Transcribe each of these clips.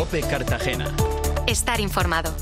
COPE Cartagena. Estar informado.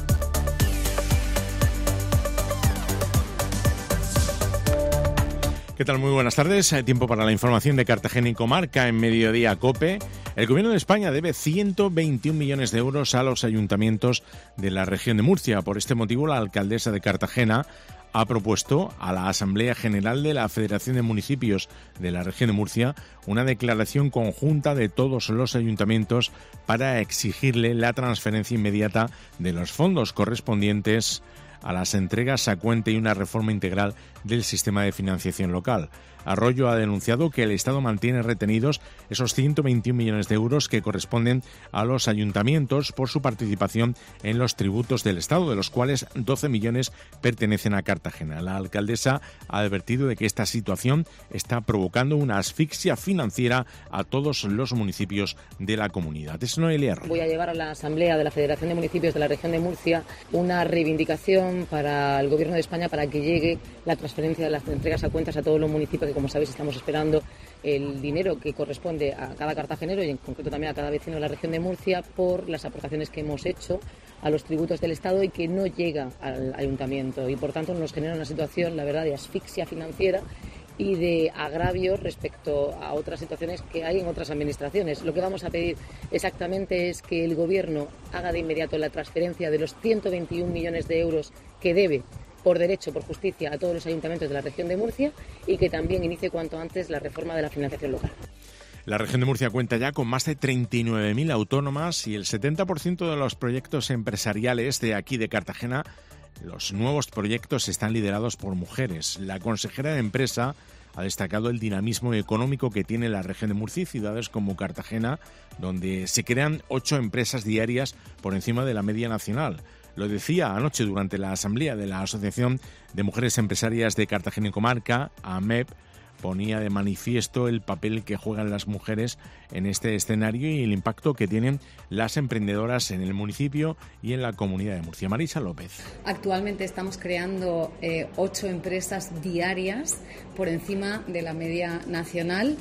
¿Qué tal? Muy buenas tardes. Tiempo para la información de Cartagena y Comarca en Mediodía COPE. El Gobierno de España debe 121 millones de euros a los ayuntamientos de la región de Murcia. Por este motivo, la alcaldesa de Cartagena ha propuesto a la Asamblea General de la Federación de Municipios de la región de Murcia una declaración conjunta de todos los ayuntamientos para exigirle la transferencia inmediata de los fondos correspondientes a las entregas a cuenta y una reforma integral del sistema de financiación local. Arroyo ha denunciado que el Estado mantiene retenidos esos 121 millones de euros que corresponden a los ayuntamientos por su participación en los tributos del Estado, de los cuales 12 millones pertenecen a Cartagena. La alcaldesa ha advertido de que esta situación está provocando una asfixia financiera a todos los municipios de la comunidad. Es Noelia Arroyo. Voy a llevar a la Asamblea de la Federación de Municipios de la región de Murcia una reivindicación para el Gobierno de España para que llegue la transferencia de las entregas a cuentas a todos los municipios, que como sabéis estamos esperando el dinero que corresponde a cada cartagenero y en concreto también a cada vecino de la región de Murcia por las aportaciones que hemos hecho a los tributos del Estado y que no llega al ayuntamiento y por tanto nos genera una situación, la verdad, de asfixia financiera y de agravio respecto a otras situaciones que hay en otras administraciones. Lo que vamos a pedir exactamente es que el Gobierno haga de inmediato la transferencia de los 121 millones de euros que debe por derecho, por justicia, a todos los ayuntamientos de la región de Murcia y que también inicie cuanto antes la reforma de la financiación local. La región de Murcia cuenta ya con más de 39.000 autónomas y el 70% de los proyectos empresariales de aquí de Cartagena, los nuevos proyectos están liderados por mujeres. La consejera de Empresa ha destacado el dinamismo económico que tiene la región de Murcia y ciudades como Cartagena, donde se crean 8 empresas diarias por encima de la media nacional. Lo decía anoche durante la asamblea de la Asociación de Mujeres Empresarias de Cartagena y Comarca, AMEP, ponía de manifiesto el papel que juegan las mujeres en este escenario y el impacto que tienen las emprendedoras en el municipio y en la comunidad de Murcia. Marisa López. Actualmente estamos creando 8 empresas diarias por encima de la media nacional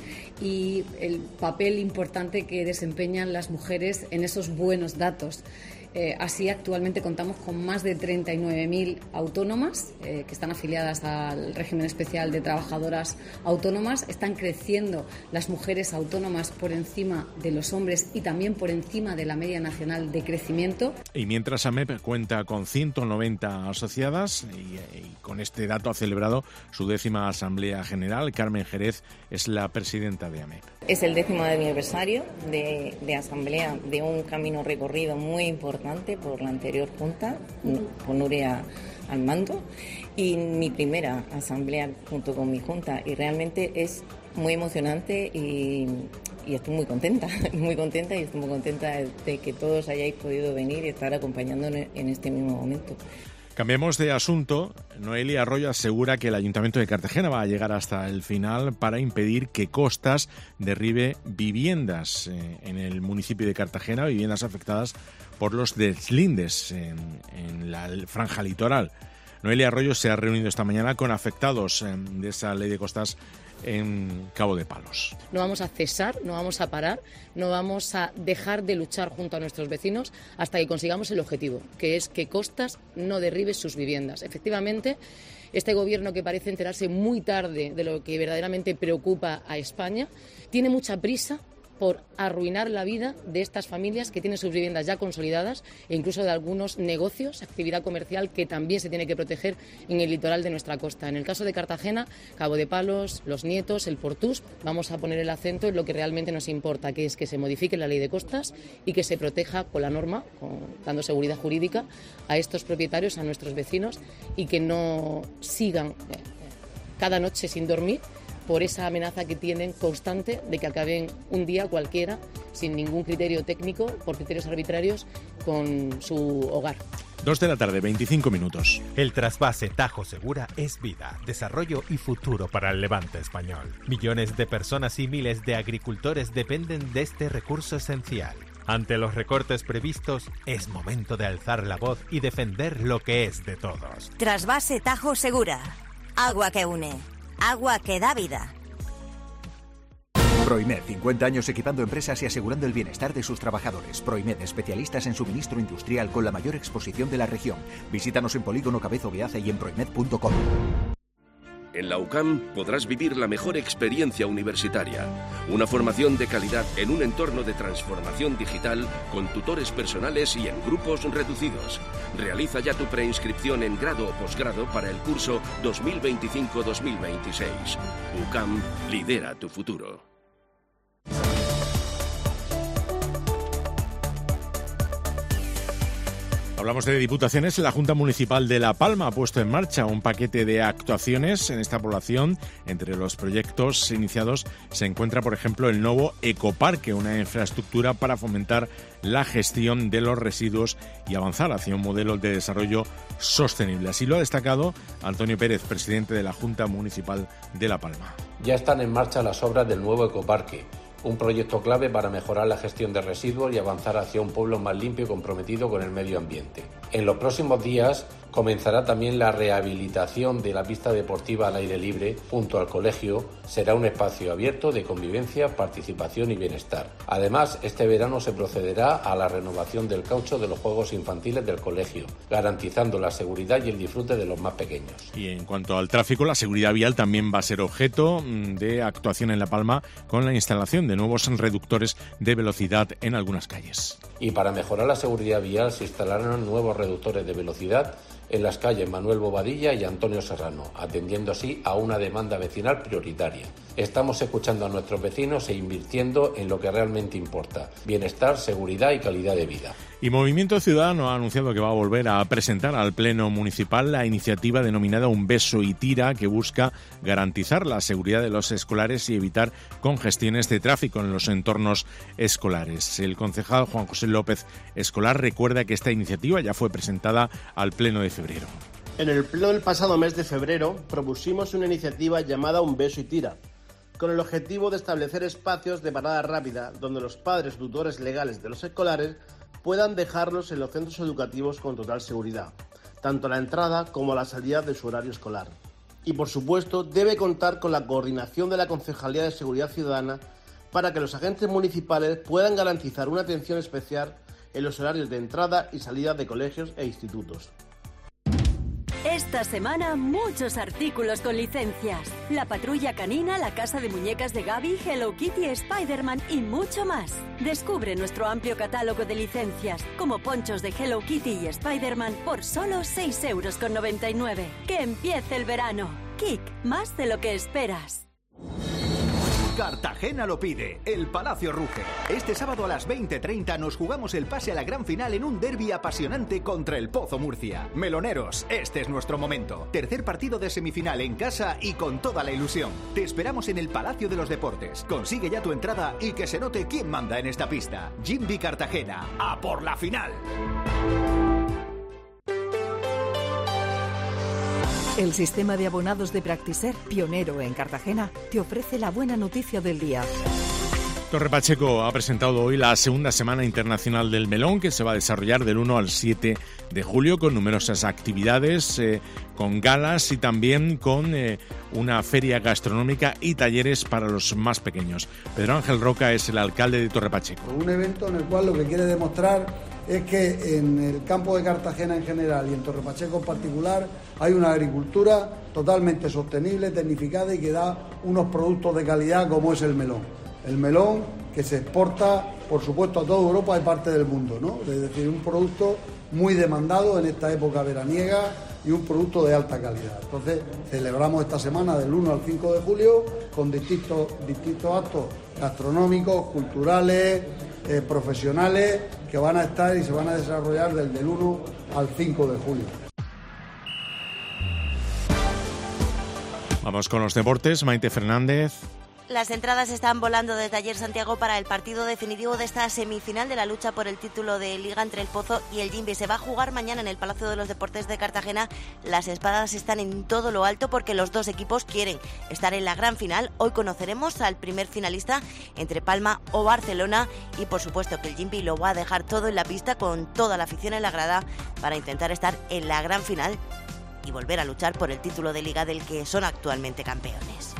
y el papel importante que desempeñan las mujeres en esos buenos datos. Así, actualmente contamos con más de 39.000 autónomas que están afiliadas al régimen especial de trabajadoras autónomas. Están creciendo las mujeres autónomas por encima de los hombres y también por encima de la media nacional de crecimiento. Y mientras AMEP cuenta con 190 asociadas y con este dato ha celebrado su 10ª Asamblea General, Carmen Jerez es la presidenta de AMEP. Es el 10º aniversario de Asamblea, de un camino recorrido muy importante por la anterior Junta, con Nuria al mando, y mi primera asamblea junto con mi Junta, y realmente es muy emocionante y estoy muy contenta y estoy muy contenta de que todos hayáis podido venir y estar acompañándonos en este mismo momento. Cambiemos de asunto. Noelia Arroyo asegura que el Ayuntamiento de Cartagena va a llegar hasta el final para impedir que Costas derribe viviendas en el municipio de Cartagena, viviendas afectadas por los deslindes en la franja litoral. Noelia Arroyo se ha reunido esta mañana con afectados de esa ley de costas en Cabo de Palos. No vamos a cesar, no vamos a parar, no vamos a dejar de luchar junto a nuestros vecinos hasta que consigamos el objetivo, que es que Costas no derribe sus viviendas. Efectivamente, este gobierno, que parece enterarse muy tarde de lo que verdaderamente preocupa a España, tiene mucha prisa por arruinar la vida de estas familias que tienen sus viviendas ya consolidadas e incluso de algunos negocios, actividad comercial que también se tiene que proteger en el litoral de nuestra costa. En el caso de Cartagena, Cabo de Palos, Los Nietos, el Portús, vamos a poner el acento en lo que realmente nos importa, que es que se modifique la ley de costas y que se proteja con la norma, dando seguridad jurídica a estos propietarios, a nuestros vecinos, y que no sigan cada noche sin dormir por esa amenaza que tienen constante de que acaben un día cualquiera, sin ningún criterio técnico, por criterios arbitrarios, con su hogar. 2:25 p.m. El trasvase Tajo Segura es vida, desarrollo y futuro para el levante español. Millones de personas y miles de agricultores dependen de este recurso esencial. Ante los recortes previstos, es momento de alzar la voz y defender lo que es de todos. Trasvase Tajo Segura. Agua que une. Agua que da vida. Proimed, 50 años equipando empresas y asegurando el bienestar de sus trabajadores. Proimed, especialistas en suministro industrial con la mayor exposición de la región. Visítanos en Polígono Cabezo Beaza y en proimed.com. En la UCAM podrás vivir la mejor experiencia universitaria. Una formación de calidad en un entorno de transformación digital con tutores personales y en grupos reducidos. Realiza ya tu preinscripción en grado o posgrado para el curso 2025-2026. UCAM lidera tu futuro. Hablamos de diputaciones. La Junta Municipal de La Palma ha puesto en marcha un paquete de actuaciones en esta población. Entre los proyectos iniciados se encuentra, por ejemplo, el nuevo ecoparque, una infraestructura para fomentar la gestión de los residuos y avanzar hacia un modelo de desarrollo sostenible. Así lo ha destacado Antonio Pérez, presidente de la Junta Municipal de La Palma. Ya están en marcha las obras del nuevo ecoparque, un proyecto clave para mejorar la gestión de residuos y avanzar hacia un pueblo más limpio y comprometido con el medio ambiente. En los próximos días comenzará también la rehabilitación de la pista deportiva al aire libre junto al colegio. Será un espacio abierto de convivencia, participación y bienestar. Además, este verano se procederá a la renovación del caucho de los juegos infantiles del colegio, garantizando la seguridad y el disfrute de los más pequeños. Y en cuanto al tráfico, la seguridad vial también va a ser objeto de actuación en La Palma con la instalación de nuevos reductores de velocidad en algunas calles. Y para mejorar la seguridad vial se instalarán nuevos reductores de velocidad en las calles Manuel Bobadilla y Antonio Serrano, atendiendo así a una demanda vecinal prioritaria. Estamos escuchando a nuestros vecinos e invirtiendo en lo que realmente importa: bienestar, seguridad y calidad de vida. Y Movimiento Ciudadano ha anunciado que va a volver a presentar al Pleno Municipal la iniciativa denominada Un Beso y Tira, que busca garantizar la seguridad de los escolares y evitar congestiones de tráfico en los entornos escolares. El concejal Juan José López Escolar recuerda que esta iniciativa ya fue presentada al Pleno de febrero. En el Pleno del pasado mes de febrero propusimos una iniciativa llamada Un Beso y Tira, con el objetivo de establecer espacios de parada rápida donde los padres tutores legales de los escolares puedan dejarlos en los centros educativos con total seguridad, tanto a la entrada como a la salida de su horario escolar. Y por supuesto debe contar con la coordinación de la Concejalía de Seguridad Ciudadana para que los agentes municipales puedan garantizar una atención especial en los horarios de entrada y salida de colegios e institutos. Esta semana, muchos artículos con licencias. La patrulla canina, la casa de muñecas de Gaby, Hello Kitty, Spider-Man y mucho más. Descubre nuestro amplio catálogo de licencias, como ponchos de Hello Kitty y Spider-Man por solo 6,99 €. ¡Que empiece el verano! Kik, más de lo que esperas. Cartagena lo pide, el Palacio ruge. Este sábado a las 20:30 nos jugamos el pase a la gran final en un derbi apasionante contra el Pozo Murcia. Meloneros, este es nuestro momento. Tercer partido de semifinal en casa y con toda la ilusión. Te esperamos en el Palacio de los Deportes. Consigue ya tu entrada y que se note quién manda en esta pista. Jimby Cartagena, ¡a por la final! El sistema de abonados de Practiser, pionero en Cartagena, te ofrece la buena noticia del día. Torre Pacheco ha presentado hoy la segunda Semana Internacional del Melón, que se va a desarrollar del 1 al 7 de julio con numerosas actividades, con galas y también con una feria gastronómica y talleres para los más pequeños. Pedro Ángel Roca es el alcalde de Torre Pacheco. Un evento en el cual lo que quiere demostrar es que en el campo de Cartagena en general y en Torre Pacheco en particular hay una agricultura totalmente sostenible, tecnificada y que da unos productos de calidad como es el melón. El melón que se exporta, por supuesto, a toda Europa y parte del mundo, ¿no? Es decir, un producto muy demandado en esta época veraniega y un producto de alta calidad. Entonces, celebramos esta semana del 1 al 5 de julio con distintos actos gastronómicos, culturales, profesionales que van a estar y se van a desarrollar desde el 1 al 5 de julio. Vamos con los deportes. Maite Fernández. Las entradas están volando desde ayer, Santiago, para el partido definitivo de esta semifinal de la lucha por el título de Liga entre el Pozo y el Jimby. Se va a jugar mañana en el Palacio de los Deportes de Cartagena. Las espadas están en todo lo alto porque los dos equipos quieren estar en la gran final. Hoy conoceremos al primer finalista entre Palma o Barcelona y por supuesto que el Jimby lo va a dejar todo en la pista con toda la afición en la grada para intentar estar en la gran final y volver a luchar por el título de Liga del que son actualmente campeones.